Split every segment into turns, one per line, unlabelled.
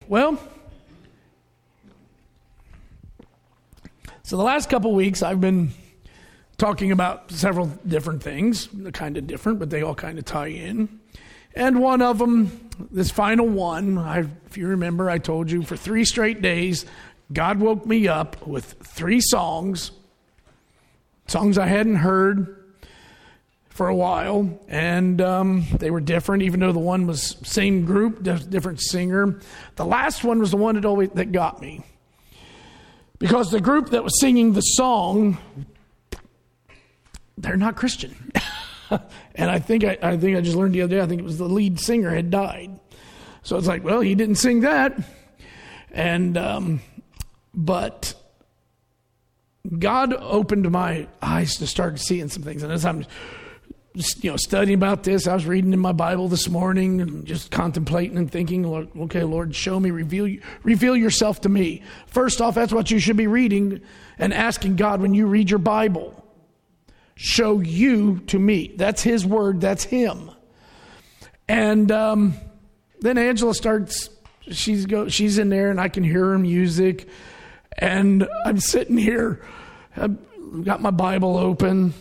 Well, so the last couple weeks I've been talking about several different things. They're kind of different, but they all kind of tie in. And one of them, this final one, if you remember, I told you for 3 straight days, God woke me up with 3 songs I hadn't heard for a while, and they were different, even though the one was same group, different singer. The last one was the one that got me, because the group that was singing the song, they're not Christian. And I think I just learned the other day, I think it was the lead singer had died. So it's like, well, he didn't sing that. And but God opened my eyes to start seeing some things. And as I'm studying about this, I was reading in my Bible this morning and just contemplating and thinking, okay, Lord, show me, reveal yourself to me. First off, that's what you should be reading and asking God when you read your Bible. Show you to me. That's his word. That's him. And then Angela starts, she's in there and I can hear her music. And I'm sitting here, I've got my Bible open.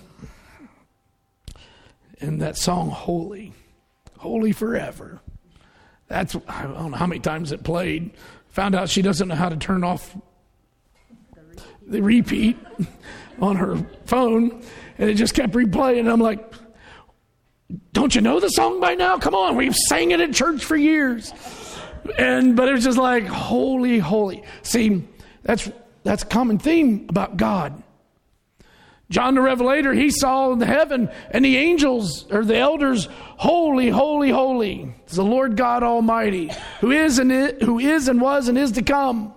And that song, Holy, Holy Forever. I don't know how many times it played. Found out she doesn't know how to turn off the repeat on her phone. And it just kept replaying. And I'm like, don't you know the song by now? Come on, we've sang it at church for years. But it was just like, holy, holy. See, that's a common theme about God. John the Revelator, he saw in heaven and the angels or the elders, holy, holy, holy. It's the Lord God Almighty, who is and was and is to come.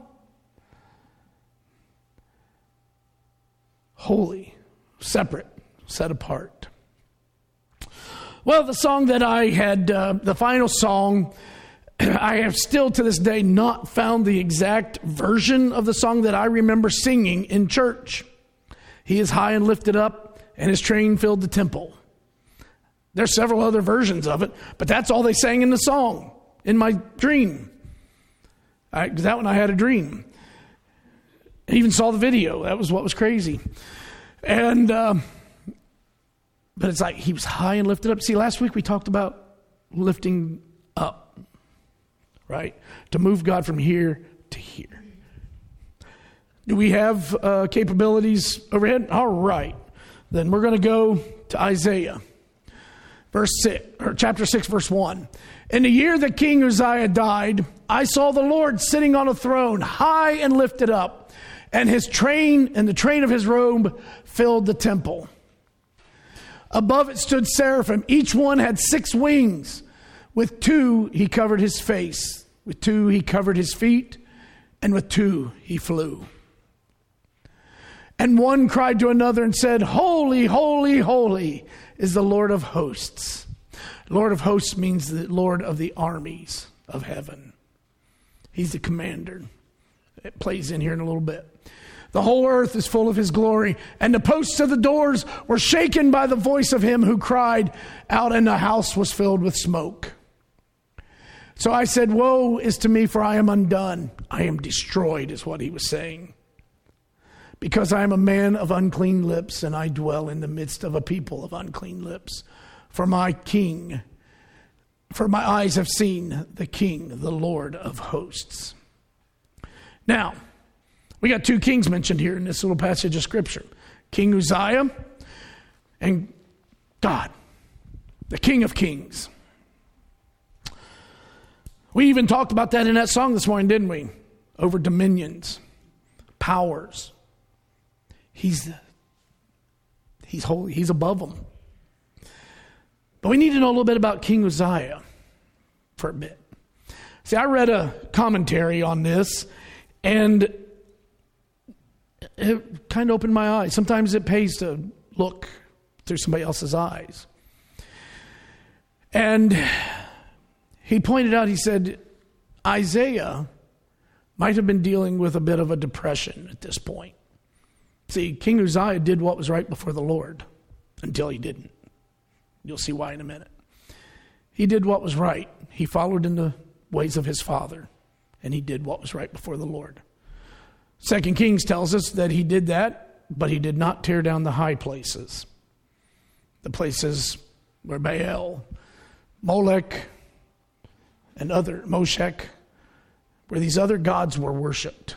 Holy, separate, set apart. Well, the song that I had, the final song, I have still to this day not found the exact version of the song that I remember singing in church. He is high and lifted up, and his train filled the temple. There's several other versions of it, but that's all they sang in the song, in my dream. That one I had a dream. I even saw the video. That was what was crazy. And but it's like he was high and lifted up. See, last week we talked about lifting up, right? To move God from here to here. Do we have capabilities overhead? All right. Then we're going to go to Isaiah, chapter 6, verse 1. In the year that King Uzziah died, I saw the Lord sitting on a throne, high and lifted up, and his train and the train of his robe filled the temple. Above it stood seraphim. Each one had 6 wings. With 2 he covered his face. With 2 he covered his feet. And with 2 he flew. And one cried to another and said, Holy, holy, holy is the Lord of hosts. Lord of hosts means the Lord of the armies of heaven. He's the commander. It plays in here in a little bit. The whole earth is full of his glory, and the posts of the doors were shaken by the voice of him who cried out, and the house was filled with smoke. So I said, woe is to me, for I am undone. I am destroyed, is what he was saying. Because I am a man of unclean lips, and I dwell in the midst of a people of unclean lips. For my eyes have seen the King, the Lord of hosts. Now, we got 2 kings mentioned here in this little passage of Scripture. King Uzziah and God, the King of Kings. We even talked about that in that song this morning, didn't we? Over dominions, powers. He's holy. He's above them. But we need to know a little bit about King Uzziah for a bit. See, I read a commentary on this, and it kind of opened my eyes. Sometimes it pays to look through somebody else's eyes. And he pointed out, he said, Isaiah might have been dealing with a bit of a depression at this point. See, King Uzziah did what was right before the Lord until he didn't. You'll see why in a minute. He did what was right. He followed in the ways of his father. and he did what was right before the Lord. 2 Kings tells us that he did that, but he did not tear down the high places. The places where Baal, Molech, and Moshech, where these other gods were worshipped.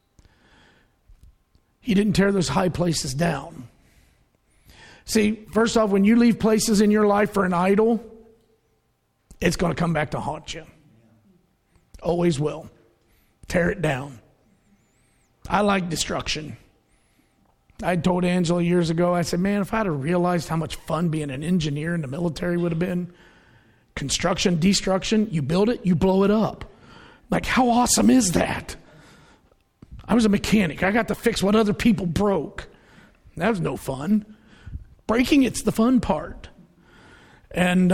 He didn't tear those high places down. See, first off, when you leave places in your life for an idol, it's going to come back to haunt you. Always will. Tear it down. I like destruction. I told Angela years ago, I said, man, if I'd have realized how much fun being an engineer in the military would have been. Construction, destruction, you build it, you blow it up. Like, how awesome is that? I was a mechanic. I got to fix what other people broke. That was no fun. Breaking, it's the fun part. And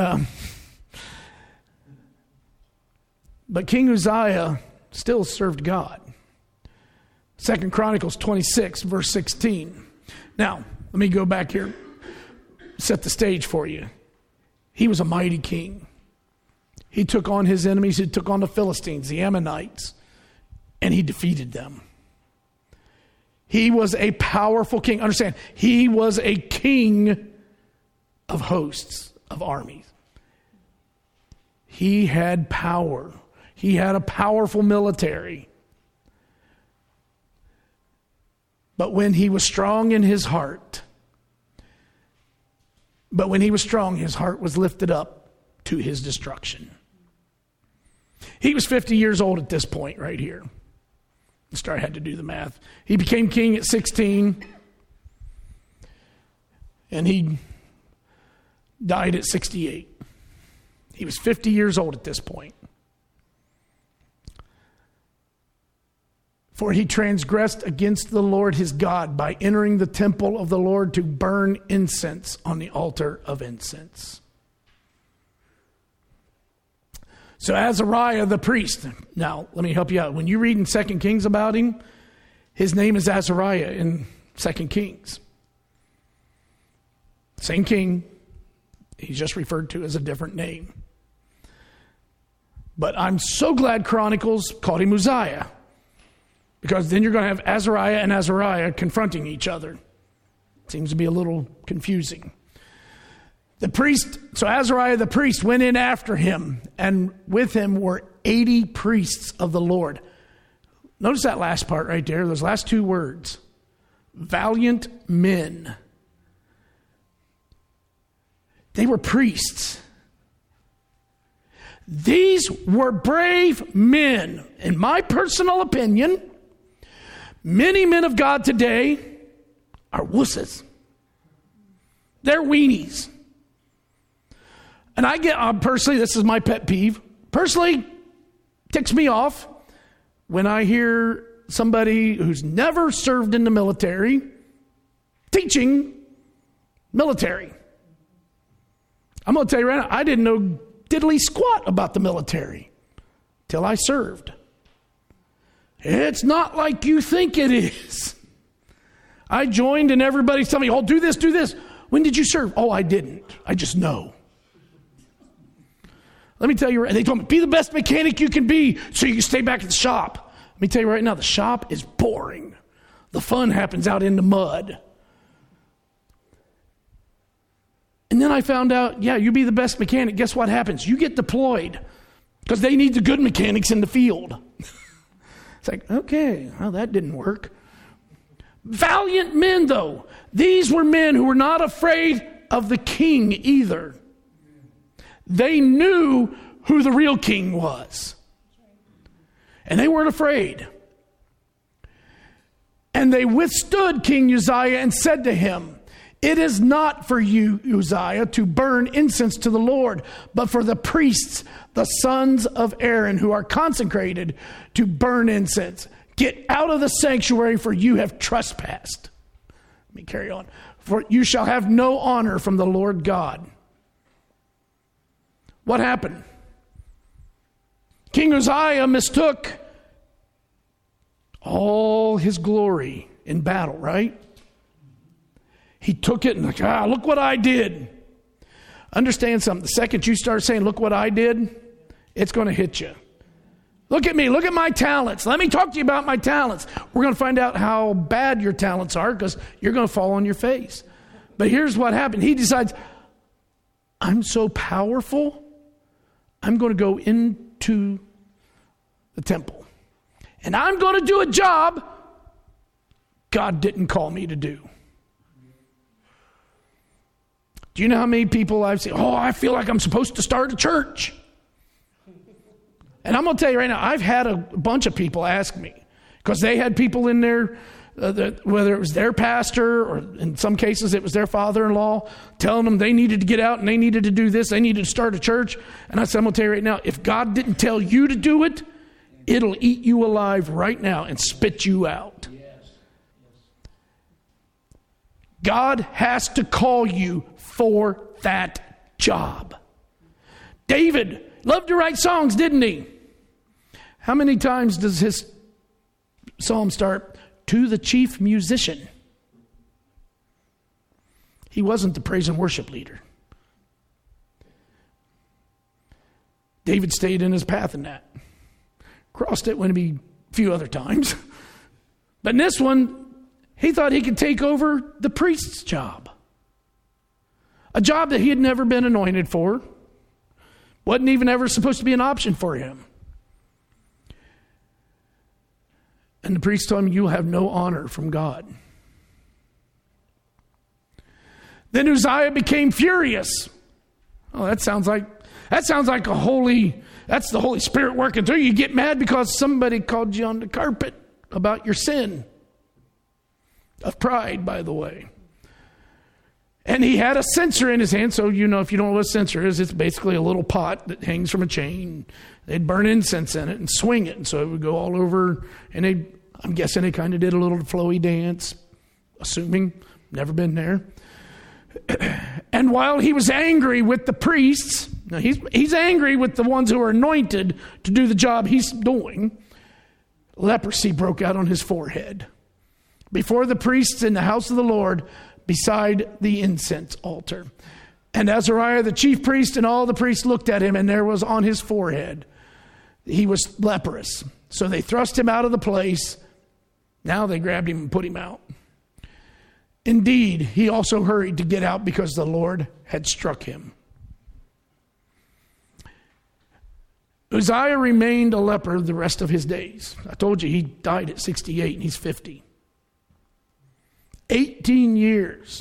but King Uzziah still served God. 2 Chronicles 26, verse 16. Now, let me go back here, set the stage for you. He was a mighty king. He took on his enemies. He took on the Philistines, the Ammonites, and he defeated them. He was a powerful king. Understand, he was a king of hosts, of armies. He had power. He had a powerful military. But when he was strong in his heart, his heart was lifted up to his destruction. He was 50 years old at this point right here. I had to do the math. He became king at 16, and he died at 68. He was 50 years old at this point. For he transgressed against the Lord his God by entering the temple of the Lord to burn incense on the altar of incense. So Azariah the priest, now let me help you out. When you read in 2 Kings about him, his name is Azariah in 2 Kings. Same king, he's just referred to as a different name. But I'm so glad Chronicles called him Uzziah, because then you're going to have Azariah and Azariah confronting each other. Seems to be a little confusing. The priest, so Azariah the priest went in after him, and with him were 80 priests of the Lord. Notice that last part right there, those last two words. Valiant men. They were priests. These were brave men. In my personal opinion, many men of God today are wusses. They're weenies. And I get, personally, this is my pet peeve. Personally, ticks me off when I hear somebody who's never served in the military teaching military. I'm going to tell you right now, I didn't know diddly squat about the military till I served. It's not like you think it is. I joined and everybody's telling me, oh, do this, do this. When did you serve? Oh, I didn't. I just know. Let me tell you, they told me, be the best mechanic you can be so you can stay back at the shop. Let me tell you right now, the shop is boring. The fun happens out in the mud. And then I found out, yeah, you be the best mechanic. Guess what happens? You get deployed because they need the good mechanics in the field. It's like, okay, well, that didn't work. Valiant men, though. These were men who were not afraid of the king either. They knew who the real king was. And they weren't afraid. And they withstood King Uzziah and said to him, it is not for you, Uzziah, to burn incense to the Lord, but for the priests, the sons of Aaron, who are consecrated to burn incense. Get out of the sanctuary, for you have trespassed. Let me carry on. For you shall have no honor from the Lord God. What happened? King Uzziah mistook all his glory in battle, right? He took it and like, look what I did. Understand something. The second you start saying, look what I did, it's going to hit you. Look at me. Look at my talents. Let me talk to you about my talents. We're going to find out how bad your talents are because you're going to fall on your face. But here's what happened. He decides, I'm so powerful, I'm going to go into the temple. And I'm going to do a job God didn't call me to do. Do you know how many people I've seen, I feel like I'm supposed to start a church. And I'm going to tell you right now, I've had a bunch of people ask me, because they had people in there, whether it was their pastor or in some cases it was their father-in-law, telling them they needed to get out and they needed to do this, they needed to start a church. And I said, I'm going to tell you right now, if God didn't tell you to do it, it'll eat you alive right now and spit you out. God has to call you for that job. David loved to write songs, didn't he? How many times does his psalm start? To the chief musician. He wasn't the praise and worship leader. David stayed in his path in that. Crossed it maybe a few other times. But in this one, he thought he could take over the priest's job. A job that he had never been anointed for. Wasn't even ever supposed to be an option for him. And the priest told him, you'll have no honor from God. Then Uzziah became furious. Oh, that sounds like that's the Holy Spirit working through you. You get mad because somebody called you on the carpet about your sin. Of pride, by the way. And he had a censer in his hand. So, if you don't know what a censer is, it's basically a little pot that hangs from a chain. They'd burn incense in it and swing it. And so it would go all over. And I'm guessing they kind of did a little flowy dance. Assuming. Never been there. And while he was angry with the priests, now he's angry with the ones who are anointed to do the job he's doing, leprosy broke out on his forehead. Before the priests in the house of the Lord, beside the incense altar. And Azariah, the chief priest, and all the priests looked at him, and there was on his forehead, he was leprous. So they thrust him out of the place. Now they grabbed him and put him out. Indeed, he also hurried to get out because the Lord had struck him. Uzziah remained a leper the rest of his days. I told you he died at 68 and he's 50. 18 years.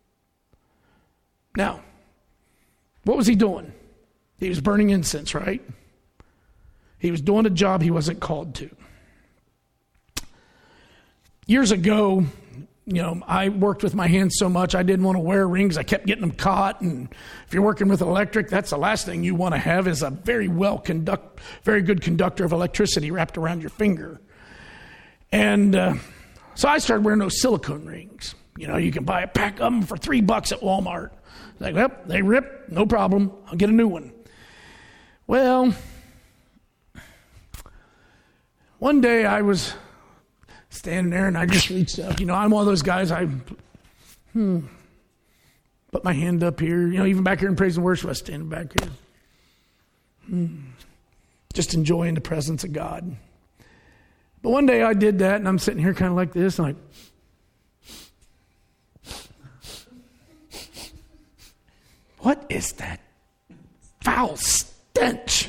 Now, what was he doing? He was burning incense, right? He was doing a job he wasn't called to. Years ago, I worked with my hands so much I didn't want to wear rings. I kept getting them caught. And if you're working with electric, that's the last thing you want to have is a very good conductor of electricity wrapped around your finger. And so I started wearing those silicone rings. You can buy a pack of them for $3 at Walmart. Like, well, they rip, no problem. I'll get a new one. Well, one day I was standing there and I just reached out. I'm one of those guys, put my hand up here. Even back here in praise and worship, I was standing back here. Just enjoying the presence of God. But one day I did that, and I'm sitting here kind of like this, and what is that foul stench?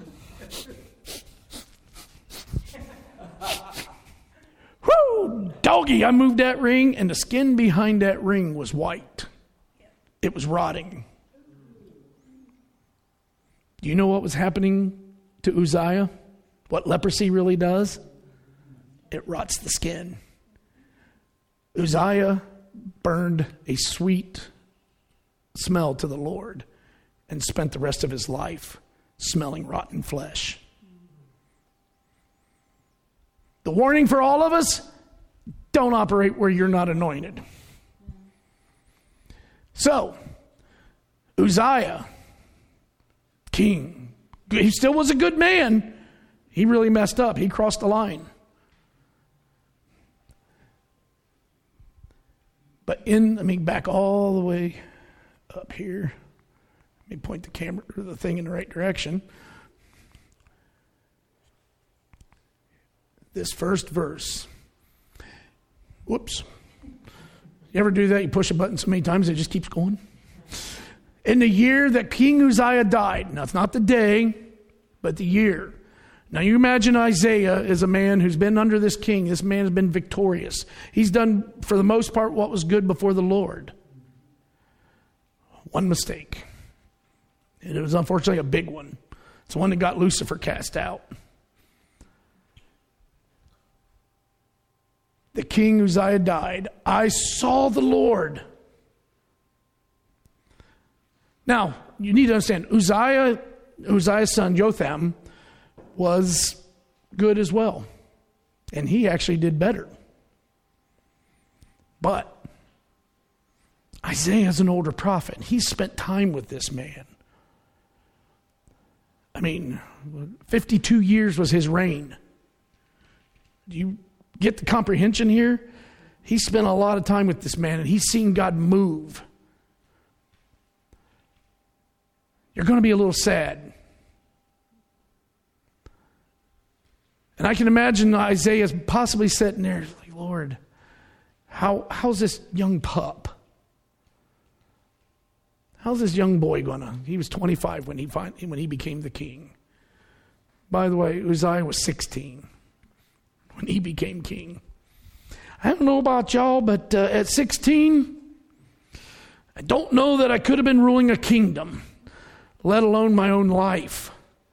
Whoo, doggy! I moved that ring, and the skin behind that ring was white. It was rotting. Do you know what was happening to Uzziah? What leprosy really does? It rots the skin. Uzziah burned a sweet smell to the Lord and spent the rest of his life smelling rotten flesh. The warning for all of us, don't operate where you're not anointed. So, Uzziah, king, he still was a good man. He really messed up. He crossed the line. But let me back all the way up here. Let me point the camera or the thing in the right direction. this first verse. Whoops. You ever do that? You push a button so many times it just keeps going? In the year that King Uzziah died. Now, it's not the day, but the year. Now, you imagine Isaiah is a man who's been under this king. This man has been victorious. He's done, for the most part, what was good before the Lord. One mistake. And it was unfortunately a big one. It's the one that got Lucifer cast out. The king Uzziah died. I saw the Lord. Now, you need to understand, Uzziah's son Jotham was good as well. And he actually did better. But Isaiah is an older prophet. He spent time with this man. I mean, 52 years was his reign. Do you get the comprehension here? He spent a lot of time with this man, and he's seen God move. You're going to be a little sad. And I can imagine Isaiah possibly sitting there, like, Lord, how's this young pup? How's this young boy gonna? He was 25 when he became the king. By the way, Uzziah was 16 when he became king. I don't know about y'all, but at 16, I don't know that I could have been ruling a kingdom, let alone my own life.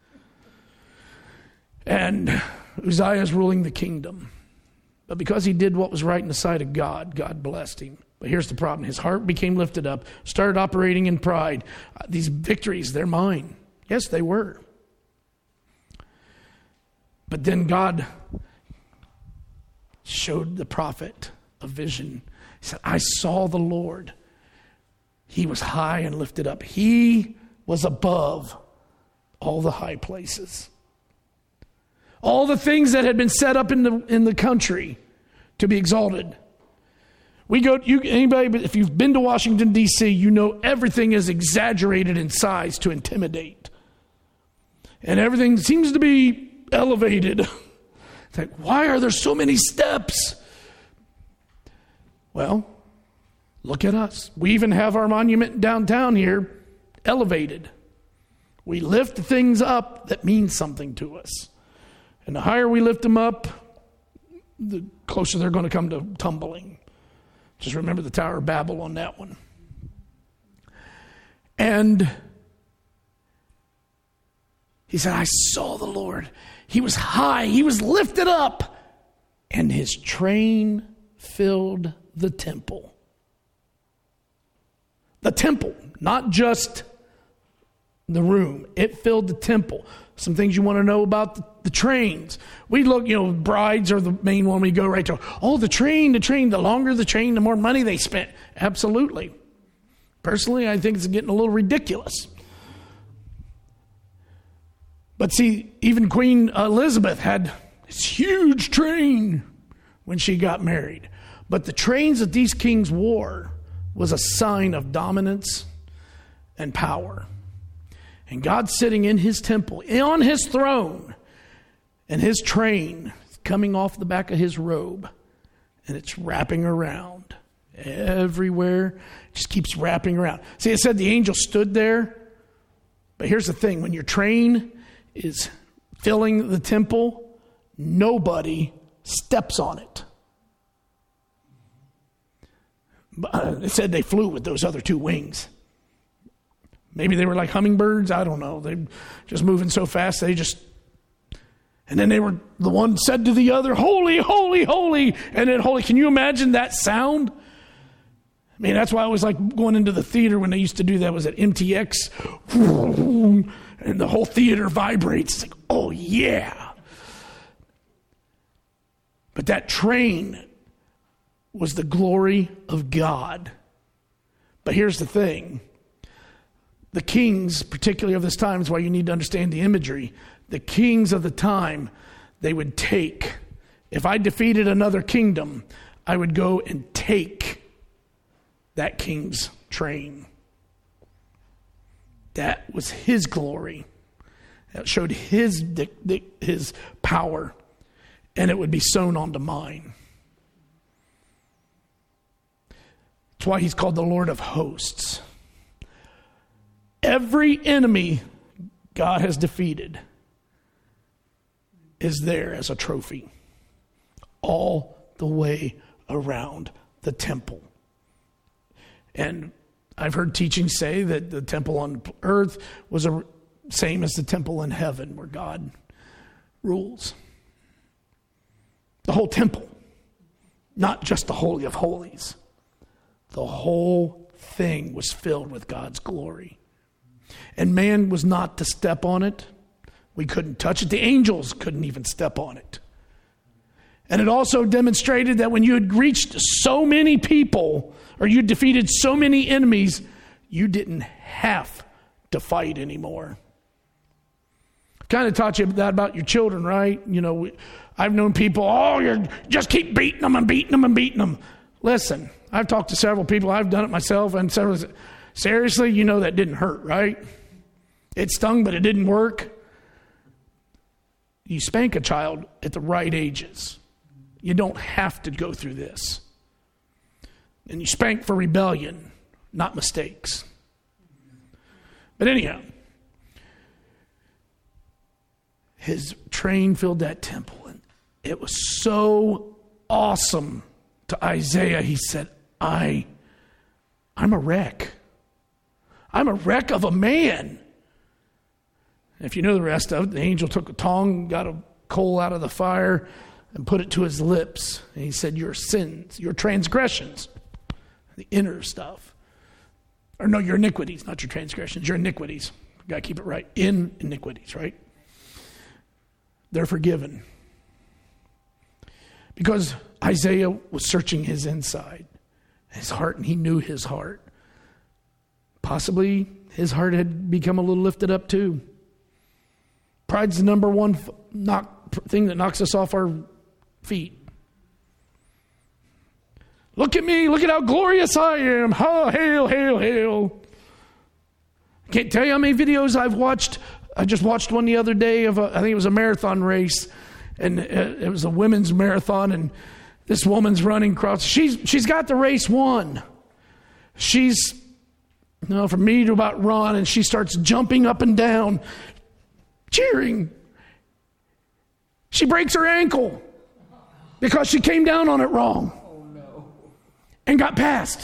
And Uzziah's ruling the kingdom. But because he did what was right in the sight of God, God blessed him. But here's the problem. His heart became lifted up, started operating in pride. These victories, they're mine. Yes, they were. But then God showed the prophet a vision. He said, I saw the Lord. He was high and lifted up. He was above all the high places. All the things that had been set up in the country to be exalted. Anybody, if you've been to Washington, D.C., you know everything is exaggerated in size to intimidate. And everything seems to be elevated. It's like, why are there so many steps? Well, look at us. We even have our monument downtown here elevated. We lift things up that mean something to us. And the higher we lift them up, the closer they're going to come to tumbling. Just remember the Tower of Babel on that one. And he said, I saw the Lord. He was high. He was lifted up. And his train filled the temple. The temple, not just the room. It filled the temple. Some things you want to know about the trains. We look, brides are the main one we go right to. Oh, the train. The longer the train, the more money they spent. Absolutely. Personally, I think it's getting a little ridiculous. But see, even Queen Elizabeth had this huge train when she got married. But the trains that these kings wore was a sign of dominance and power. And God's sitting in his temple, on his throne, and his train coming off the back of his robe, and it's wrapping around everywhere. It just keeps wrapping around. See, it said the angel stood there. But here's the thing. When your train is filling the temple, nobody steps on it. It said they flew with those other two wings. Maybe they were like hummingbirds. I don't know. They're just moving so fast. And then the one said to the other, holy, holy, holy. And then holy. Can you imagine that sound? I mean, that's why I was like going into the theater when they used to do that. Was at MTX. And the whole theater vibrates. It's like, oh yeah. But that train was the glory of God. But here's the thing. The kings, particularly of this time, is why you need to understand the imagery. The kings of the time, they would take. If I defeated another kingdom, I would go and take that king's train. That was his glory. That showed his power. and it would be sewn onto mine. That's why he's called the Lord of hosts. Every enemy God has defeated is there as a trophy all the way around the temple. And I've heard teaching say that the temple on earth was the same as the temple in heaven where God rules. The whole temple, not just the Holy of Holies. The whole thing was filled with God's glory. And man was not to step on it. We couldn't touch it. The angels couldn't even step on it. And it also demonstrated that when you had reached so many people, or you defeated so many enemies, you didn't have to fight anymore. Kind of taught you that about your children, right? You know, I've known people, you just keep beating them and beating them and beating them. Listen, I've talked to several people. I've done it myself. And several, seriously, you know that didn't hurt, right? It stung, but it didn't work. You spank a child at the right ages. You don't have to go through this. And you spank for rebellion, not mistakes. But anyhow, his train filled that temple, and it was so awesome to Isaiah. He said, I'm a wreck. I'm a wreck of a man. If you know the rest of it, the angel took a tongue, got a coal out of the fire, and put it to his lips. And he said, your sins, your transgressions, the inner stuff. Or no, your iniquities, not your transgressions, your iniquities. You got to keep it right. In iniquities, right? They're forgiven. Because Isaiah was searching his inside, his heart, and he knew his heart. Possibly his heart had become a little lifted up too. Pride's the number one thing that knocks us off our feet. Look at me, look at how glorious I am. Oh, hail, hail, hail. I can't tell you how many videos I've watched. I just watched one the other day of I think it was a marathon race, and it was a women's marathon, and this woman's running across. She's got the race won. She's from me to about run, and she starts jumping up and down, cheering. She breaks her ankle because she came down on it wrong. Oh no! And got past.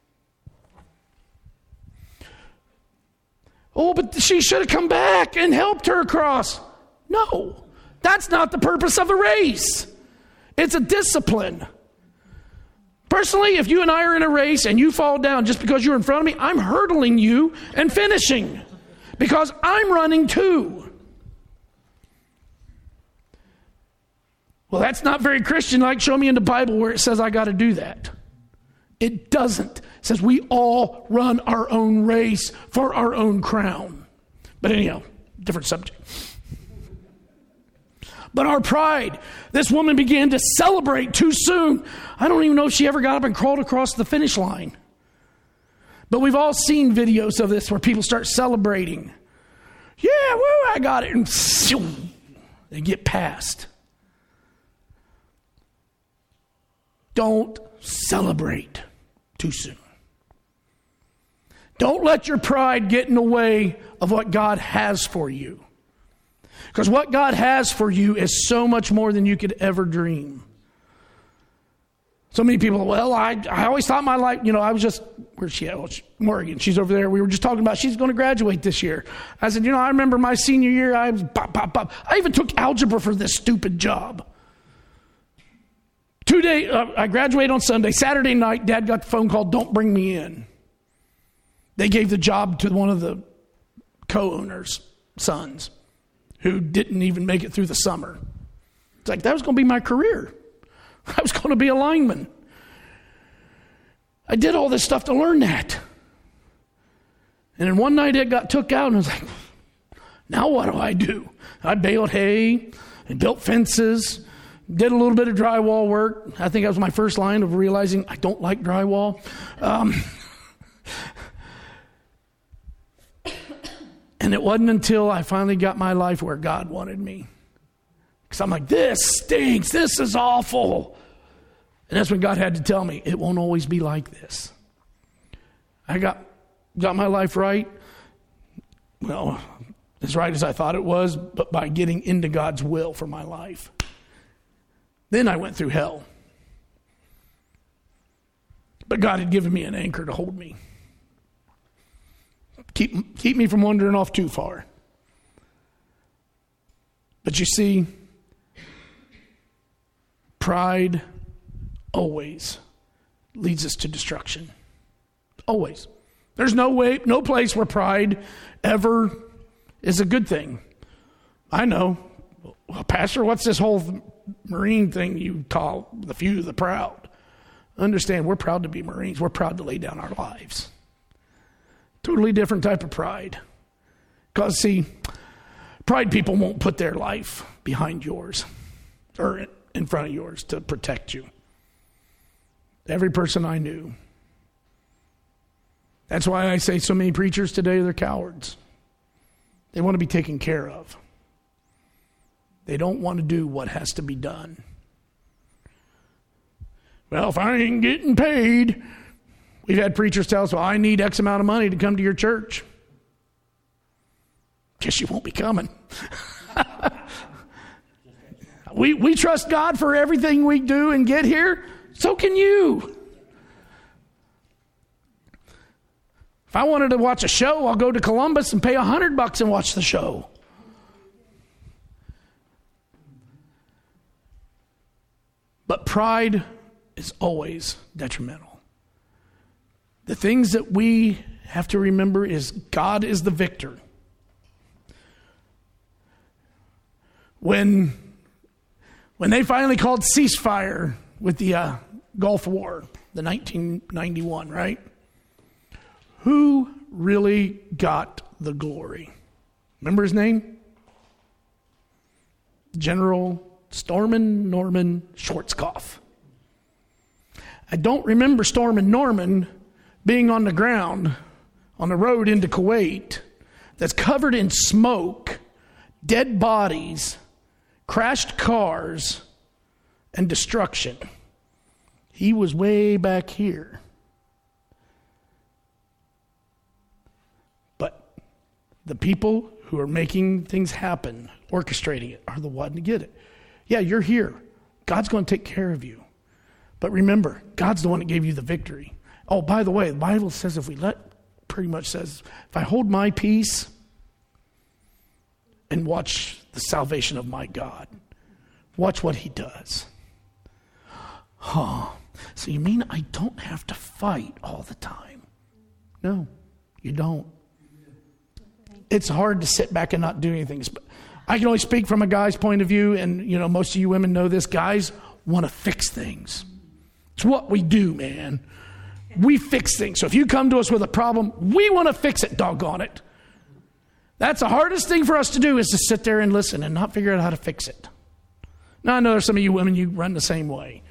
Oh, but she should have come back and helped her across. No, that's not the purpose of a race. It's a discipline. Personally, if you and I are in a race and you fall down just because you're in front of me, I'm hurdling you and finishing because I'm running too. Well, that's not very Christian-like. Show me in the Bible where it says I got to do that. It doesn't. It says we all run our own race for our own crown. But anyhow, different subject. But our pride, this woman began to celebrate too soon. I don't even know if she ever got up and crawled across the finish line. But we've all seen videos of this where people start celebrating. Yeah, woo, I got it. And they get past. Don't celebrate too soon. Don't let your pride get in the way of what God has for you. Because what God has for you is so much more than you could ever dream. So many people, well, I always thought my life, I was just, where's she at? Well, Morgan, she's over there. We were just talking about she's going to graduate this year. I said, I remember my senior year, I was pop, pop, pop. I even took algebra for this stupid job. 2 days, I graduated on Sunday. Saturday night, Dad got the phone call, don't bring me in. They gave the job to one of the co-owners' sons who didn't even make it through the summer. It's like, that was going to be my career. I was going to be a lineman. I did all this stuff to learn that. And then one night it got took out, and I was like, now what do? I baled hay and built fences, did a little bit of drywall work. I think that was my first line of realizing I don't like drywall. And it wasn't until I finally got my life where God wanted me Because I'm like, this stinks. This is awful. And that's when God had to tell me, it won't always be like this. I got my life right. Well, as right as I thought it was, but by getting into God's will for my life. Then I went through hell. But God had given me an anchor to hold me. Keep me from wandering off too far. But you see, pride always leads us to destruction. Always. There's no place where pride ever is a good thing. I know. Well, Pastor, what's this whole Marine thing you call the few, the proud? Understand, we're proud to be Marines. We're proud to lay down our lives. Totally different type of pride. Because, see, pride people won't put their life behind yours or in front of yours to protect you. Every person I knew. That's why I say so many preachers today, they're cowards. They want to be taken care of. They don't want to do what has to be done. Well, if I ain't getting paid, we've had preachers tell us, well, I need X amount of money to come to your church. Guess you won't be coming. We trust God for everything we do and get here. So can you. If I wanted to watch a show, I'll go to Columbus and pay $100 and watch the show. But pride is always detrimental. The things that we have to remember is God is the victor. When they finally called ceasefire with the Gulf War, the 1991, right? Who really got the glory? Remember his name? General Stormin Norman Schwarzkopf. I don't remember Stormin Norman being on the ground on the road into Kuwait that's covered in smoke, dead bodies, crashed cars, and destruction. He was way back here. But the people who are making things happen, orchestrating it, are the one to get it. Yeah, you're here. God's going to take care of you. But remember, God's the one that gave you the victory. Oh, by the way, the Bible says if I hold my peace and watch the salvation of my God, watch what he does. So you mean I don't have to fight all the time? No, you don't. It's hard to sit back and not do anything. I can only speak from a guy's point of view, and most of you women know this. Guys want to fix things. It's what we do, man. We fix things. So if you come to us with a problem, we want to fix it, doggone it. That's the hardest thing for us to do, is to sit there and listen and not figure out how to fix it. Now, I know there's some of you women, you run the same way.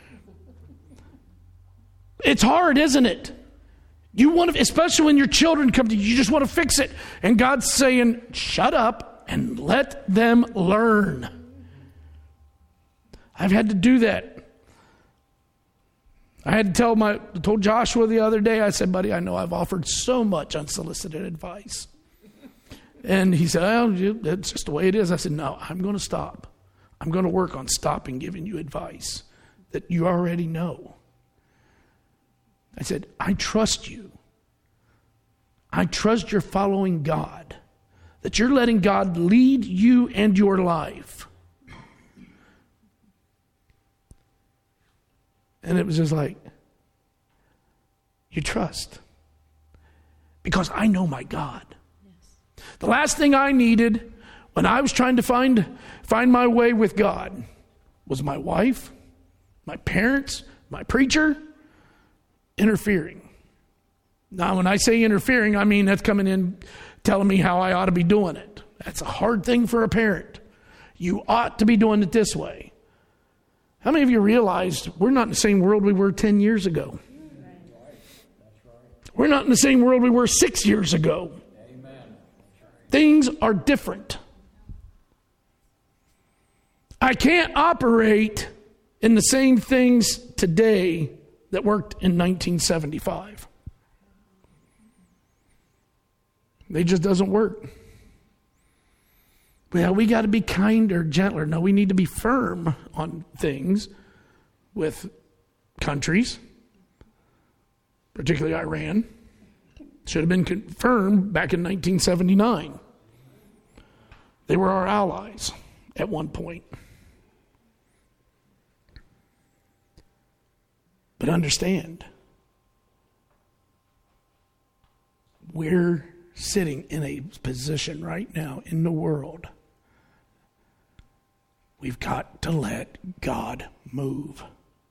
It's hard, isn't it? You want to, especially when your children come to you, you just want to fix it. And God's saying, shut up and let them learn. I've had to do that. I had to told Joshua the other day, I said, buddy, I know I've offered so much unsolicited advice. And he said, oh, that's just the way it is. I said, no, I'm going to stop. I'm going to work on stopping giving you advice that you already know. I said, I trust you. I trust you're following God, that you're letting God lead you and your life. And it was just like, you trust. Because I know my God. Yes. The last thing I needed when I was trying to find my way with God was my wife, my parents, my preacher, interfering. Now, when I say interfering, I mean that's coming in telling me how I ought to be doing it. That's a hard thing for a parent. You ought to be doing it this way. How many of you realized we're not in the same world we were 10 years ago? We're not in the same world we were 6 years ago. Things are different. I can't operate in the same things today that worked in 1975. It just doesn't work. Well, we got to be kinder, gentler. No, we need to be firm on things with countries, particularly Iran. Should have been confirmed back in 1979. They were our allies at one point. But understand, we're sitting in a position right now in the world. We've got to let God move.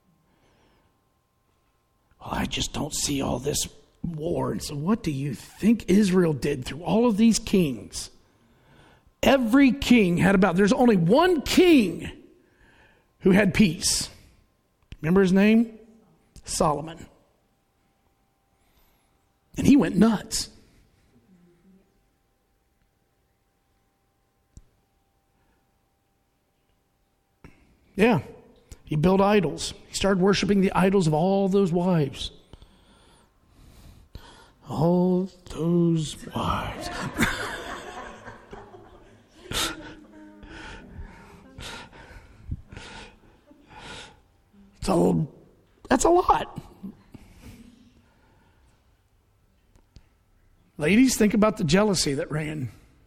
Well, I just don't see all this war. And so what do you think Israel did through all of these kings? Every king had there's only one king who had peace. Remember his name? Solomon. And he went nuts. Yeah, he built idols. He started worshiping the idols of all those wives. All those wives. So that's a lot. Ladies, think about the jealousy that ran.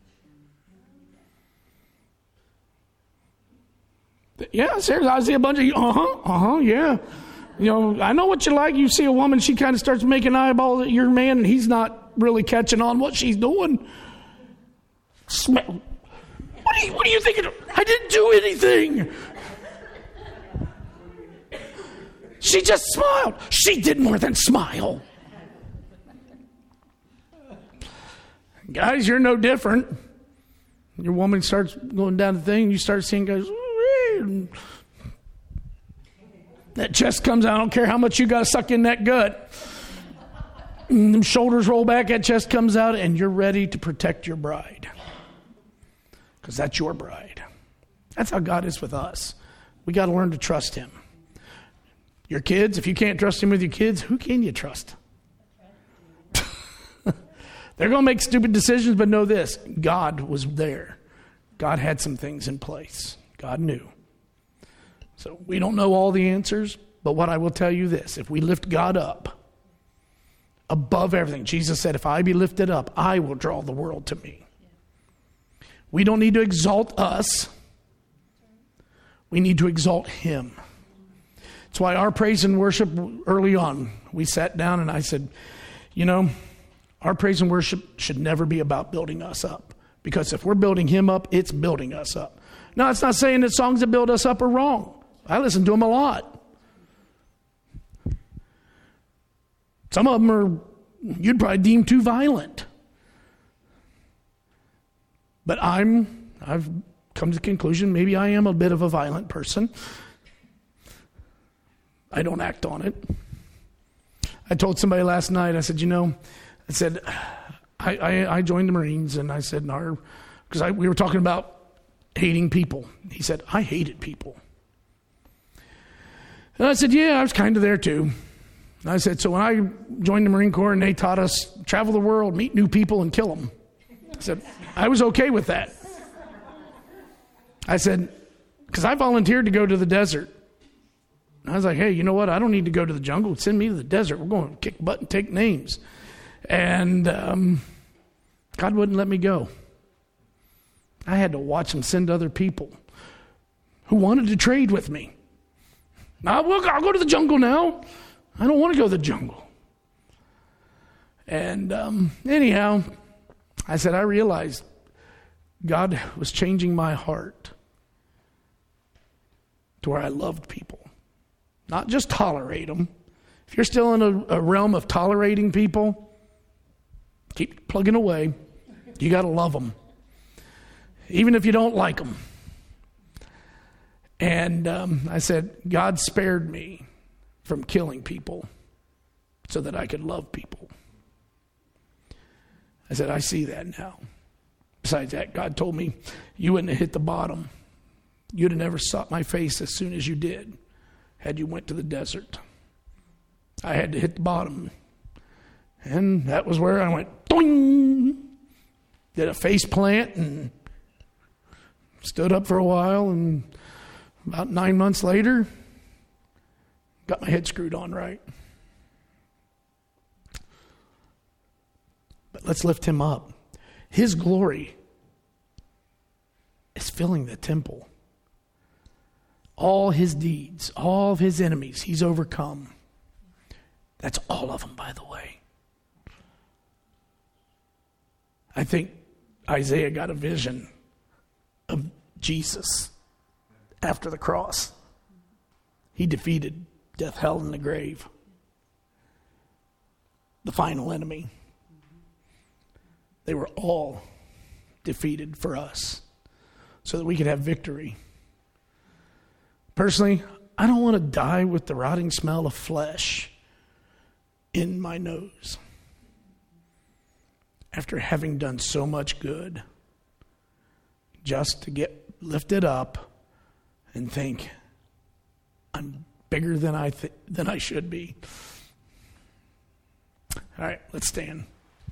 Yeah, seriously, I see a bunch of you, yeah. You know, I know what you like. You see a woman, she kind of starts making eyeballs at your man, and he's not really catching on what she's doing. What are you thinking? I didn't do anything. She just smiled. She did more than smile. Guys, you're no different. Your woman starts going down the thing, you start seeing guys, that chest comes out. I don't care how much you got to suck in that gut. And them shoulders roll back, that chest comes out, and you're ready to protect your bride. Because that's your bride. That's how God is with us. We got to learn to trust him. Your kids, if you can't trust him with your kids, who can you trust? They're going to make stupid decisions, but know this. God was there. God had some things in place. God knew. So we don't know all the answers, but what I will tell you this. If we lift God up above everything, Jesus said, if I be lifted up, I will draw the world to me. We don't need to exalt us. We need to exalt him. That's why our praise and worship early on, we sat down and I said, our praise and worship should never be about building us up. Because if we're building him up, it's building us up. Now, it's not saying that songs that build us up are wrong. I listen to them a lot. Some of them you'd probably deem too violent. But I've come to the conclusion, maybe I am a bit of a violent person. I don't act on it. I told somebody last night, I said, I joined the Marines, and I said, because we were talking about hating people. He said, I hated people. And I said, yeah, I was kind of there too. And I said, so when I joined the Marine Corps and they taught us travel the world, meet new people, and kill them, I said, I was okay with that. I said, because I volunteered to go to the desert. I was like, hey, you know what? I don't need to go to the jungle. Send me to the desert. We're going to kick butt and take names. And God wouldn't let me go. I had to watch him send other people who wanted to trade with me. I'll go to the jungle now. I don't want to go to the jungle. And anyhow, I said, I realized God was changing my heart to where I loved people. Not just tolerate them. If you're still in a realm of tolerating people, keep plugging away. You got to love them. Even if you don't like them. And I said, God spared me from killing people so that I could love people. I said, I see that now. Besides that, God told me you wouldn't have hit the bottom you'd have never sought my face as soon as you did had you went to the desert. I had to hit the bottom. And that was where I went, doing, did a face plant and stood up for a while, and about 9 months later, got my head screwed on right. But let's lift him up. His glory is filling the temple. All his deeds, all of his enemies, he's overcome. That's all of them, by the way. I think Isaiah got a vision of Jesus after the cross. He defeated death, hell, and the grave. The final enemy. They were all defeated for us so that we could have victory. Personally, I don't want to die with the rotting smell of flesh in my nose after having done so much good, just to get lifted up and think I'm bigger than I should be. All right, let's stand.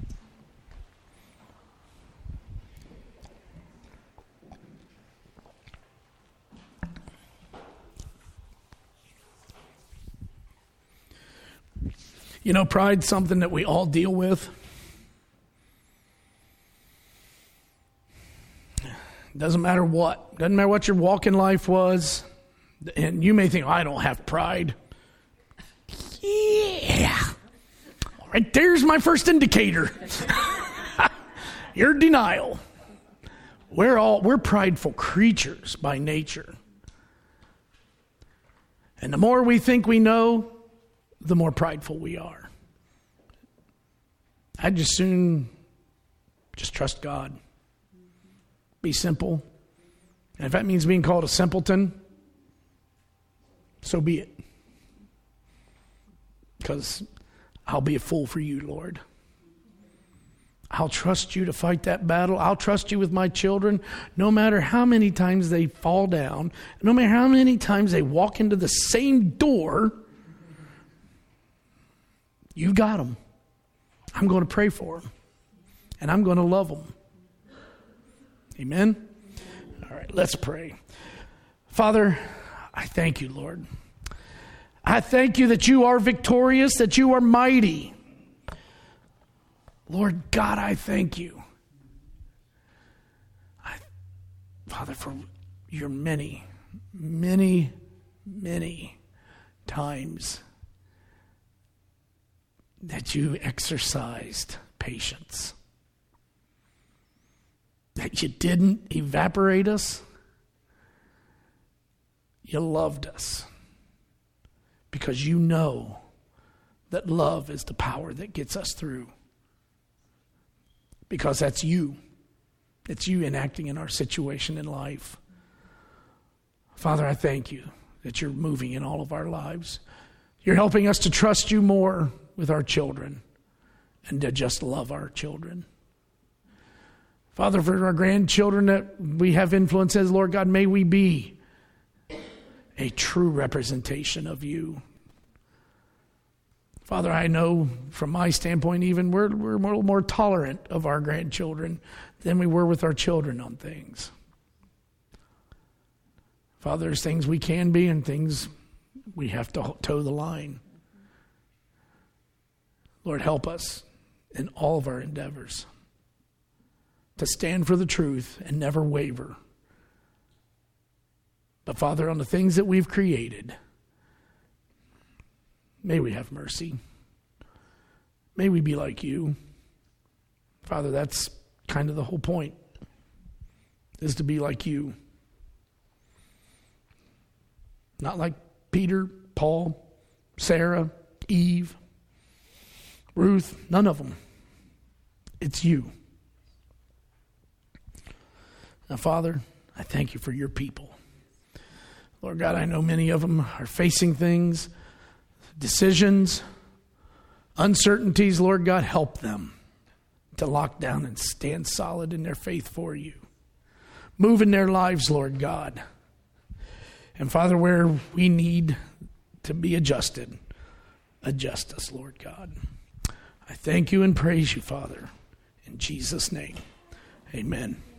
You know, pride's something that we all deal with. Doesn't matter what. Doesn't matter what your walk in life was. And you may think, I don't have pride. Yeah. All right, there's my first indicator. Your denial. We're prideful creatures by nature. And the more we think we know, the more prideful we are. I'd just soon just trust God. Be simple. And if that means being called a simpleton, so be it. Because I'll be a fool for you, Lord. I'll trust you to fight that battle. I'll trust you with my children, no matter how many times they fall down, no matter how many times they walk into the same door. You got them. I'm going to pray for them. And I'm going to love them. Amen? All right, let's pray. Father, I thank you, Lord. I thank you that you are victorious, that you are mighty. Lord God, I thank you. Father, for your many, many, many times that you exercised patience. That you didn't evaporate us. You loved us. Because you know that love is the power that gets us through. Because that's you. It's you enacting in our situation in life. Father, I thank you that you're moving in all of our lives. You're helping us to trust you more with our children and to just love our children. Father, for our grandchildren that we have influences, Lord God, may we be a true representation of you. Father, I know from my standpoint even we're a little more tolerant of our grandchildren than we were with our children on things. Father, there's things we can be and things we have to toe the line. Lord, help us in all of our endeavors to stand for the truth and never waver. But Father, on the things that we've created, may we have mercy. May we be like you. Father, that's kind of the whole point, is to be like you. Not like Peter, Paul, Sarah, Eve, Ruth, none of them. It's you. Now, Father, I thank you for your people. Lord God, I know many of them are facing things, decisions, uncertainties. Lord God, help them to lock down and stand solid in their faith for you. Move in their lives, Lord God. And Father, where we need to be adjusted, adjust us, Lord God. I thank you and praise you, Father. In Jesus' name, amen.